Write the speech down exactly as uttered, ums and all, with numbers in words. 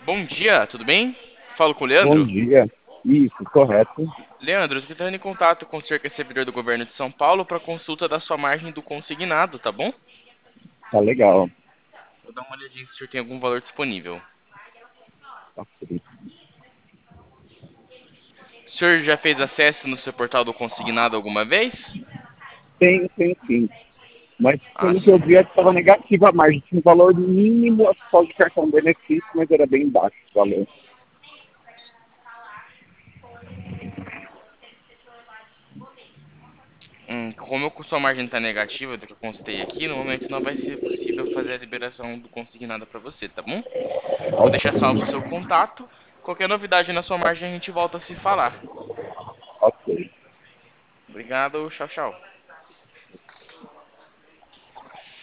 Bom dia, tudo bem? Falo com o Bom Leandro. dia. Isso, correto. Leandro, você está entrando em contato com o senhor que é servidor do governo de São Paulo para consulta da sua margem do consignado, tá bom? Tá legal. Vou dar uma olhadinha se o senhor tem algum valor disponível. Ok. O senhor já fez acesso no seu portal do consignado alguma vez? Tem, tem sim. Mas Ah, pelo que eu sim. vi, estava negativa a margem. Tinha um valor mínimo só de cartão benefício, mas era bem baixo o valor. Hum, como a sua margem está negativa, do que eu consultei aqui, no momento não vai ser possível fazer a liberação do consignado para você, tá bom? Vou deixar salvo o seu contato. Qualquer novidade na sua margem a gente volta a se falar. Ok. Obrigado, tchau, tchau.